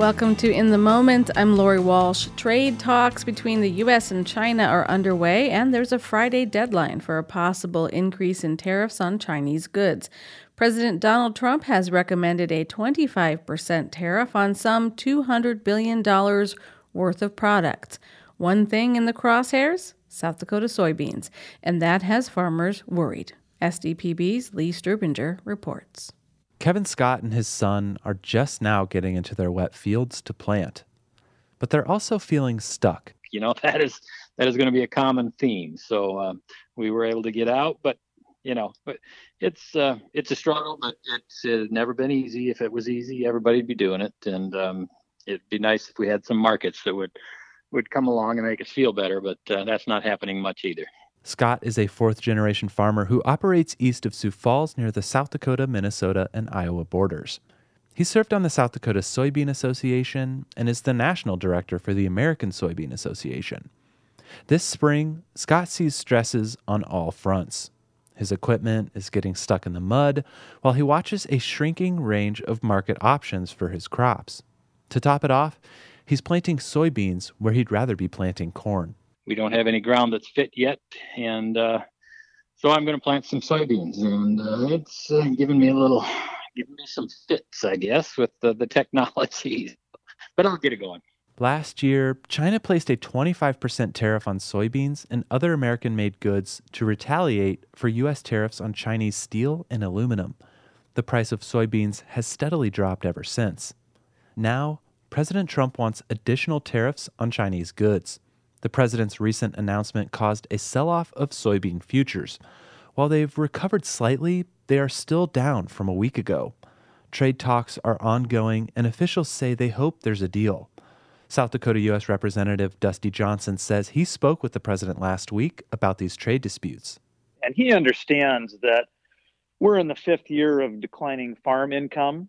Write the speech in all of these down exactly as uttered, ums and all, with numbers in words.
Welcome to In the Moment. I'm Lori Walsh. Trade talks between the U S and China are underway, and there's a Friday deadline for a possible increase in tariffs on Chinese goods. President Donald Trump has recommended a twenty-five percent tariff on some two hundred billion dollars worth of products. One thing in the crosshairs? South Dakota soybeans, and that has farmers worried. S D P B's Lee Strubinger reports. Kevin Scott and his son are just now getting into their wet fields to plant, but they're also feeling stuck. You know, that is that is going to be a common theme. So um, we were able to get out, but you know, but it's uh, it's a struggle, but it's uh, never been easy. If it was easy, everybody'd be doing it, and um, it'd be nice if we had some markets that would would come along and make us feel better. But uh, that's not happening much either. Scott is a fourth-generation farmer who operates east of Sioux Falls near the South Dakota, Minnesota, and Iowa borders. He served on the South Dakota Soybean Association and is the national director for the American Soybean Association. This spring, Scott sees stresses on all fronts. His equipment is getting stuck in the mud while he watches a shrinking range of market options for his crops. To top it off, he's planting soybeans where he'd rather be planting corn. We don't have any ground that's fit yet, and uh, so I'm going to plant some soybeans, and uh, it's uh, giving me a little, giving me some fits, I guess, with the, the technology, but I'll get it going. Last year, China placed a twenty-five percent tariff on soybeans and other American-made goods to retaliate for U S tariffs on Chinese steel and aluminum. The price of soybeans has steadily dropped ever since. Now, President Trump wants additional tariffs on Chinese goods. The president's recent announcement caused a sell-off of soybean futures. While they've recovered slightly, they are still down from a week ago. Trade talks are ongoing, and officials say they hope there's a deal. South Dakota U S Representative Dusty Johnson says he spoke with the president last week about these trade disputes. And he understands that we're in the fifth year of declining farm income.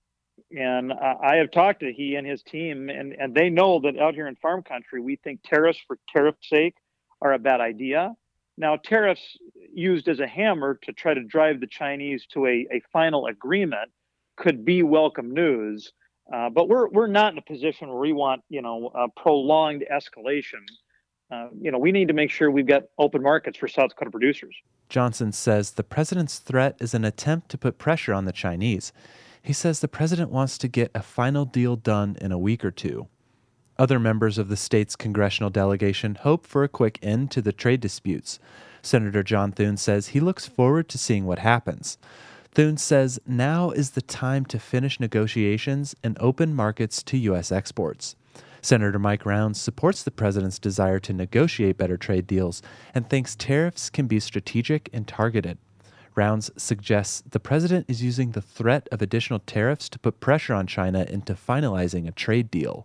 And uh, I have talked to he and his team, and, and they know that out here in farm country, we think tariffs for tariff's sake are a bad idea. Now, tariffs used as a hammer to try to drive the Chinese to a, a final agreement could be welcome news. Uh, but we're we're not in a position where we want, you know, a prolonged escalation. Uh, you know, we need to make sure we've got open markets for South Dakota producers. Johnson says the president's threat is an attempt to put pressure on the Chinese. He says the president wants to get a final deal done in a week or two. Other members of the state's congressional delegation hope for a quick end to the trade disputes. Senator John Thune says he looks forward to seeing what happens. Thune says now is the time to finish negotiations and open markets to U S exports. Senator Mike Rounds supports the president's desire to negotiate better trade deals and thinks tariffs can be strategic and targeted. Rounds suggests the president is using the threat of additional tariffs to put pressure on China into finalizing a trade deal.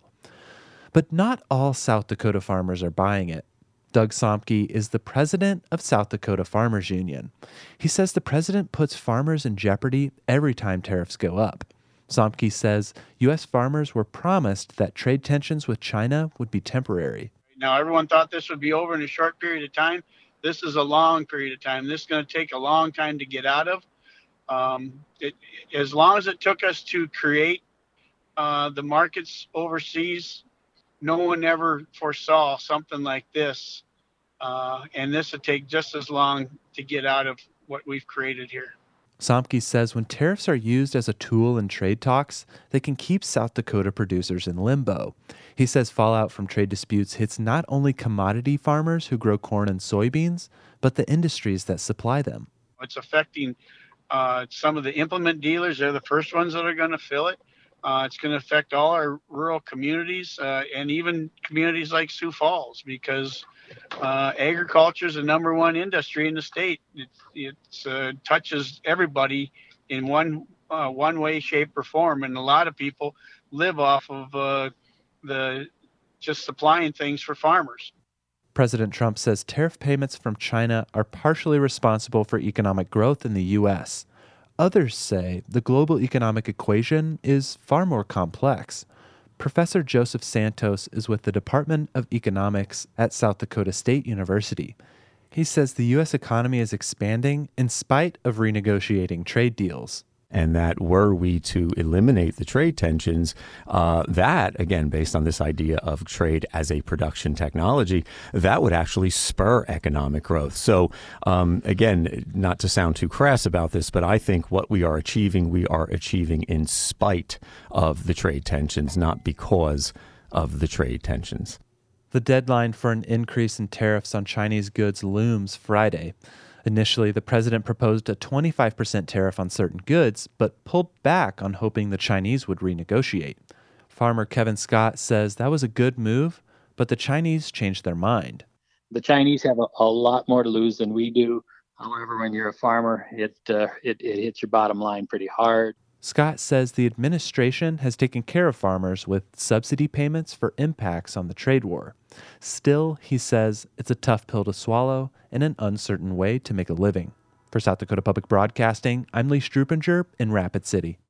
But not all South Dakota farmers are buying it. Doug Somke is the president of South Dakota Farmers Union. He says the president puts farmers in jeopardy every time tariffs go up. Somke says U S farmers were promised that trade tensions with China would be temporary. Now, everyone thought this would be over in a short period of time. This is a long period of time. This is going to take a long time to get out of. Um, it, as long as it took us to create uh, the markets overseas, no one ever foresaw something like this. Uh, and this would take just as long to get out of what we've created here. Somke says when tariffs are used as a tool in trade talks, they can keep South Dakota producers in limbo. He says fallout from trade disputes hits not only commodity farmers who grow corn and soybeans, but the industries that supply them. It's affecting uh, some of the implement dealers. They're the first ones that are going to feel it. Uh, it's going to affect all our rural communities uh, and even communities like Sioux Falls, because uh, agriculture is the number one industry in the state. It it's, uh, touches everybody in one uh, one way, shape, or form, and a lot of people live off of uh, the just supplying things for farmers. President Trump says tariff payments from China are partially responsible for economic growth in the U S. Others say the global economic equation is far more complex. Professor Joseph Santos is with the Department of Economics at South Dakota State University. He says the U S economy is expanding in spite of renegotiating trade deals. And that were we to eliminate the trade tensions, uh, that, again, based on this idea of trade as a production technology, that would actually spur economic growth. So, um, again, not to sound too crass about this, but I think what we are achieving, we are achieving in spite of the trade tensions, not because of the trade tensions. The deadline for an increase in tariffs on Chinese goods looms Friday. Initially, the president proposed a twenty-five percent tariff on certain goods, but pulled back on hoping the Chinese would renegotiate. Farmer Kevin Scott says that was a good move, but the Chinese changed their mind. The Chinese have a, a lot more to lose than we do. However, when you're a farmer, it, uh, it it hits your bottom line pretty hard. Scott says the administration has taken care of farmers with subsidy payments for impacts on the trade war. Still, he says it's a tough pill to swallow and an uncertain way to make a living. For South Dakota Public Broadcasting, I'm Lee Strupinger in Rapid City.